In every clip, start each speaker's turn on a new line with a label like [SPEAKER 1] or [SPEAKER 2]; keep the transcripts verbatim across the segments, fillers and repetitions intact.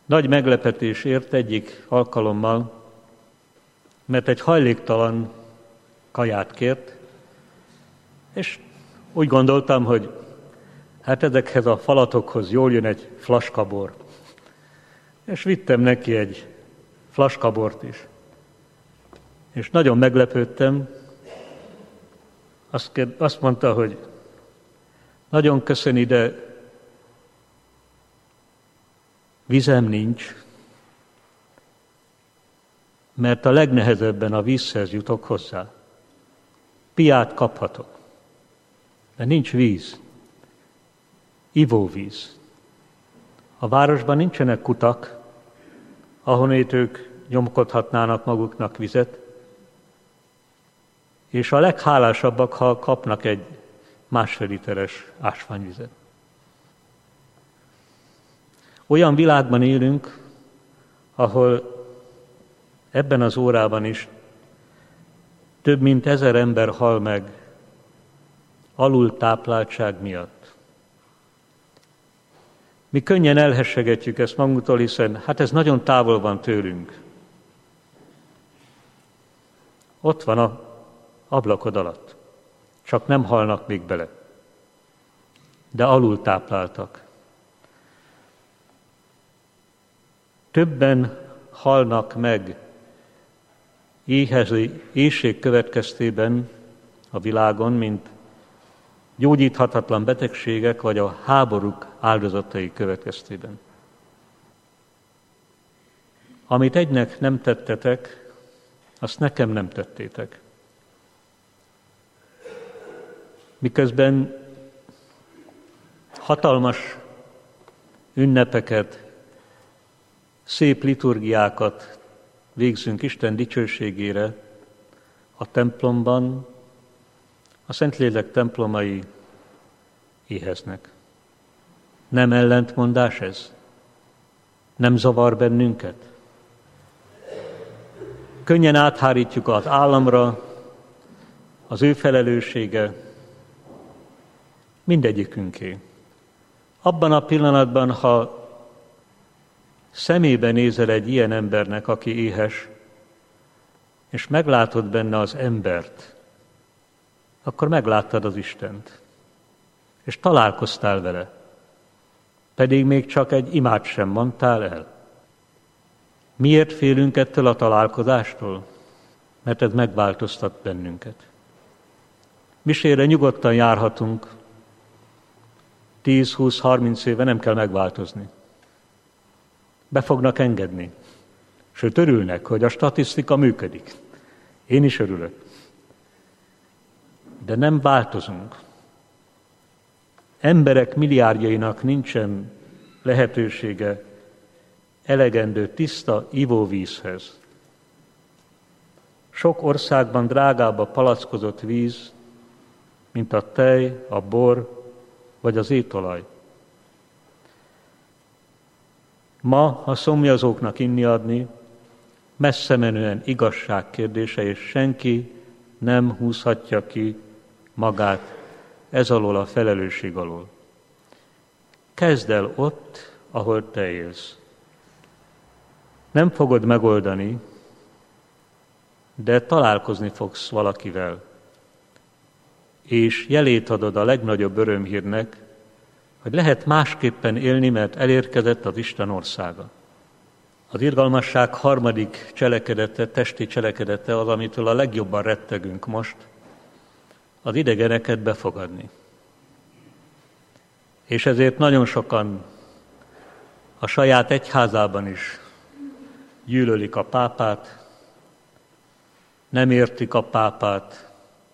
[SPEAKER 1] Nagy meglepetés ért egyik alkalommal, mert egy hajléktalan kaját kért, és úgy gondoltam, hogy hát ezekhez a falatokhoz jól jön egy flaskabor. És vittem neki egy flaskabort is. És nagyon meglepődtem, azt, kérd, azt mondta, hogy nagyon köszöni, de vizem nincs, mert a legnehezebben a vízhez jutok hozzá. Piát kaphatok, de nincs víz, ivóvíz. A városban nincsenek kutak, ahonnét ők nyomkodhatnának maguknak vizet, és a leghálásabbak, ha kapnak egy másfél literes ásványvizet. Olyan világban élünk, ahol ebben az órában is több mint ezer ember hal meg alultápláltság miatt. Mi könnyen elhessegetjük ezt magunktól, hiszen hát ez nagyon távol van tőlünk. Ott van a ablakod alatt, csak nem halnak még bele, de alultápláltak. Többen halnak meg éhező, éhség következtében a világon, mint gyógyíthatatlan betegségek vagy a háborúk áldozatai következtében. Amit egynek nem tettetek, azt nekem nem tettétek. Miközben hatalmas ünnepeket, szép liturgiákat végzünk Isten dicsőségére a templomban, a Szentlélek templomai éheznek. Nem ellentmondás ez? Nem zavar bennünket? Könnyen áthárítjuk az államra, az ő felelőssége, mindegyikünké. Abban a pillanatban, ha szemébe nézel egy ilyen embernek, aki éhes, és meglátod benne az embert, akkor megláttad az Istent, és találkoztál vele, pedig még csak egy imát sem mondtál el. Miért félünk ettől a találkozástól? Mert ez megváltoztat bennünket. Misére nyugodtan járhatunk, tíz, húsz, harminc éve nem kell megváltozni. Be fognak engedni. Sőt, örülnek, hogy a statisztika működik. Én is örülök. De nem változunk. Emberek milliárdjainak nincsen lehetősége elegendő tiszta ivóvízhez. Sok országban drágább a palackozott víz, mint a tej, a bor vagy az étolaj. Ma a szomjazóknak inni adni messze menően igazság kérdése, és senki nem húzhatja ki magát ez alól a felelősség alól. Kezd el ott, ahol te élsz. Nem fogod megoldani, de találkozni fogsz valakivel, és jelét adod a legnagyobb örömhírnek, hogy lehet másképpen élni, mert elérkezett az Isten országa. Az irgalmasság harmadik cselekedete, testi cselekedete az, amitől a legjobban rettegünk most, az idegeneket befogadni. És ezért nagyon sokan a saját egyházában is gyűlölik a pápát, nem értik a pápát,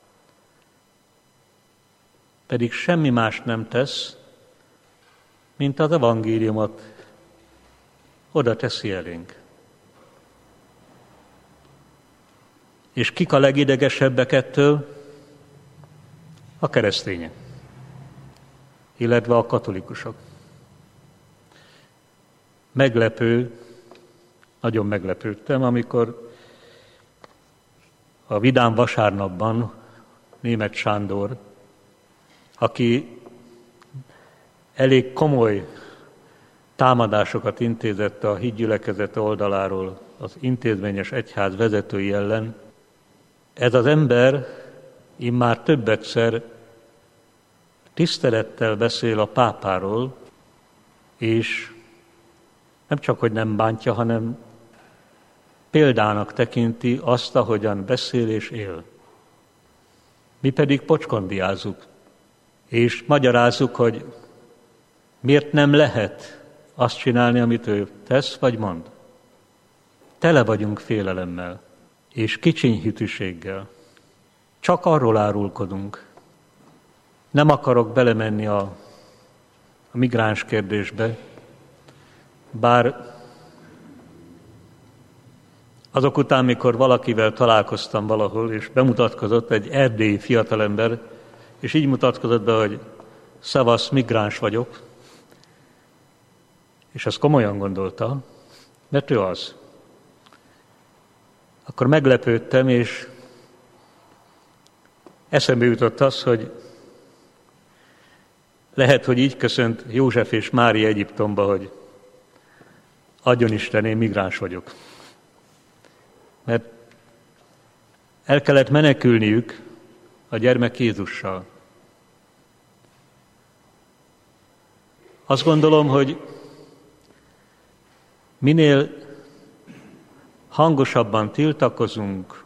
[SPEAKER 1] pedig semmi más nem tesz, mint az evangéliumot oda teszi elénk. És kik a legidegesebbek ettől? A keresztények, illetve a katolikusok. Meglepő, nagyon meglepődtem, amikor a Vidám vasárnapban Németh támadásokat intézett a hídgyülekezete oldaláról az intézményes egyház vezetői ellen, ez az ember immár többedszer tisztelettel beszél a pápáról, és nem csak, hogy nem bántja, hanem példának tekinti azt, ahogyan beszél és él. Mi pedig pocskondiázzuk, és magyarázzuk, hogy miért nem lehet azt csinálni, amit ő tesz vagy mond. Tele vagyunk félelemmel és kicsiny hitűséggel. Csak arról árulkodunk. Nem akarok belemenni a, a migráns kérdésbe, bár azok után, mikor valakivel találkoztam valahol, és bemutatkozott egy erdélyi fiatalember, és így mutatkozott be, hogy szavasz, migráns vagyok, és ezt komolyan gondolta, mert ő az. Akkor meglepődtem, és eszembe jutott az, hogy lehet, hogy így köszönt József és Mária Egyiptomba, hogy adjon Isten, én migráns vagyok. Mert el kellett menekülniük a gyermek Jézussal. Azt gondolom, hogy minél hangosabban tiltakozunk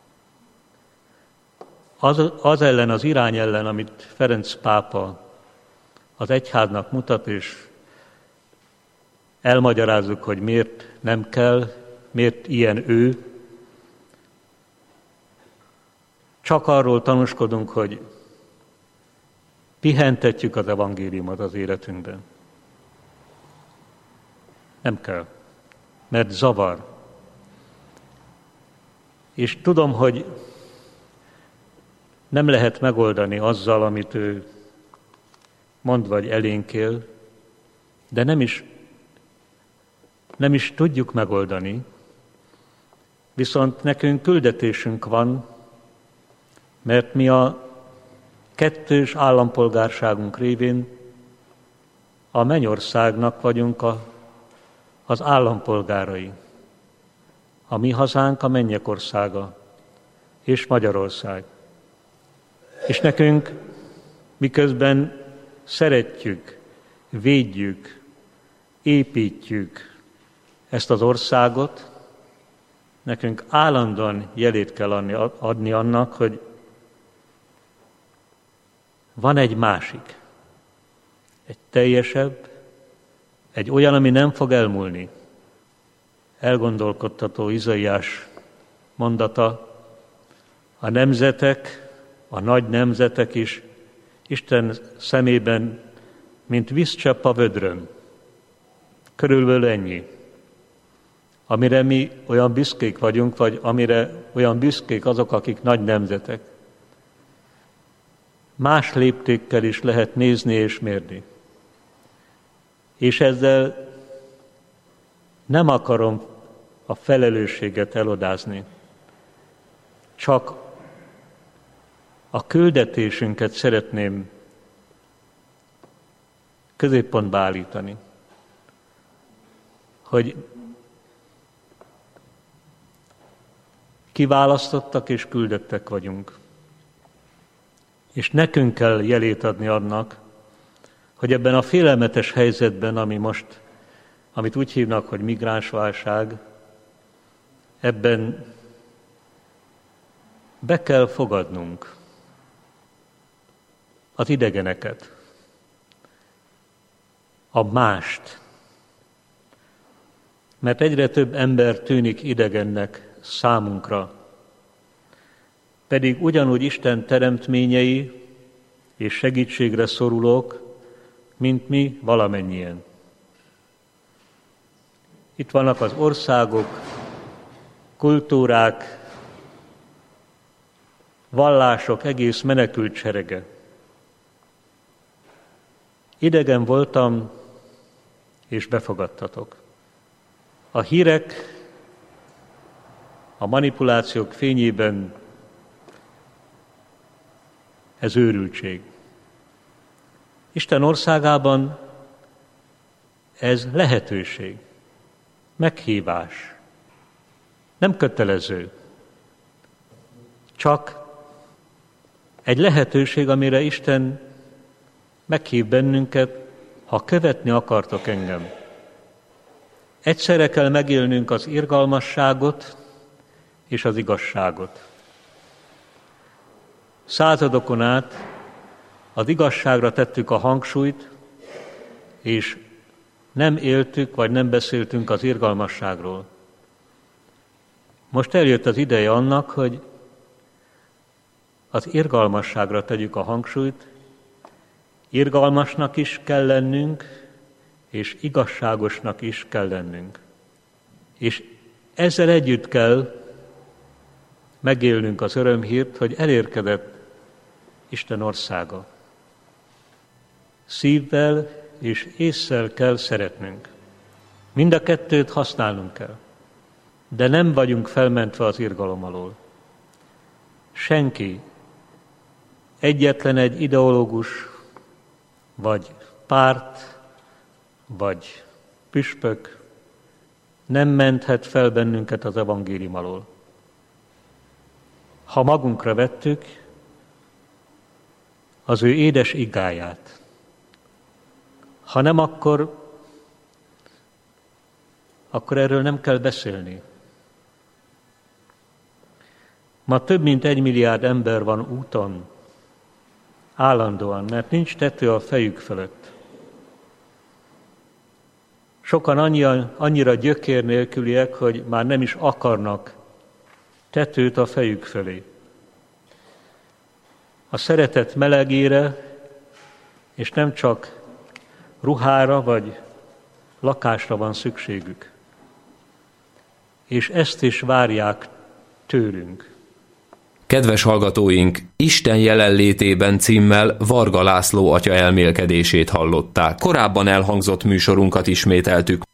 [SPEAKER 1] az, az ellen, az irány ellen, amit Ferenc pápa az egyháznak mutat, és elmagyarázzuk, hogy miért nem kell, miért ilyen ő, csak arról tanúskodunk, hogy pihentetjük az evangéliumot az életünkben. Nem kell, mert zavar. És tudom, hogy nem lehet megoldani azzal, amit ő mond vagy elénkél, de nem is, nem is tudjuk megoldani, viszont nekünk küldetésünk van, mert mi a kettős állampolgárságunk révén a mennyországnak vagyunk a, az állampolgárai. A mi hazánk a mennyek országa, és Magyarország. És nekünk, miközben szeretjük, védjük, építjük ezt az országot, nekünk állandóan jelét kell adni annak, hogy van egy másik, egy teljesebb, egy olyan, ami nem fog elmúlni. Elgondolkodtató Izaiás mondata, a nemzetek, a nagy nemzetek is Isten szemében, mint vízcsepp a vödrön. Körülbelül ennyi. Amire mi olyan büszkék vagyunk, vagy amire olyan büszkék azok, akik nagy nemzetek. Más léptékkel is lehet nézni és mérni. És ezzel nem akarom a felelősséget elodázni, csak a küldetésünket szeretném középpontba állítani, hogy kiválasztottak és küldettek vagyunk. És nekünk kell jelét adni annak, hogy ebben a félelmetes helyzetben, ami most, amit úgy hívnak, hogy migránsválság, ebben be kell fogadnunk az idegeneket, a mást, mert egyre több ember tűnik idegennek számunkra, pedig ugyanúgy Isten teremtményei és segítségre szorulók, mint mi valamennyien. Itt vannak az országok, kultúrák, vallások egész menekült serege. Idegen voltam, és befogadtatok. A hírek, a manipulációk fényében ez őrültség. Isten országában Ez lehetőség, meghívás, nem kötelező, csak egy lehetőség, amire Isten meghív bennünket, ha követni akartok engem. Egyszerre kell megélnünk az irgalmasságot és az igazságot. Századokon át az igazságra tettük a hangsúlyt, és nem éltük, vagy nem beszéltünk az irgalmasságról. Most eljött az ideje annak, hogy az irgalmasságra tegyük a hangsúlyt, irgalmasnak is kell lennünk, és igazságosnak is kell lennünk. És ezzel együtt kell megélnünk az örömhírt, hogy elérkezett Isten országa. Szívvel és ésszel kell szeretnünk. Mind a kettőt használnunk kell. De nem vagyunk felmentve az irgalom alól. Senki, egyetlen egy ideológus, vagy párt, vagy püspök nem menthet fel bennünket az evangélium alól. Ha magunkra vettük az ő édes igáját, ha nem, akkor, akkor erről nem kell beszélni. Ma több mint egy milliárd ember van úton, állandóan, mert nincs tető a fejük fölött. Sokan annyira, annyira gyökér nélküliek, hogy már nem is akarnak tetőt a fejük fölé. A szeretet melegére, és nem csak ruhára vagy lakásra van szükségük. És ezt is várják tőlünk.
[SPEAKER 2] Kedves hallgatóink, Isten jelenlétében címmel Varga László atya elmélkedését hallották. Korábban elhangzott műsorunkat ismételtük.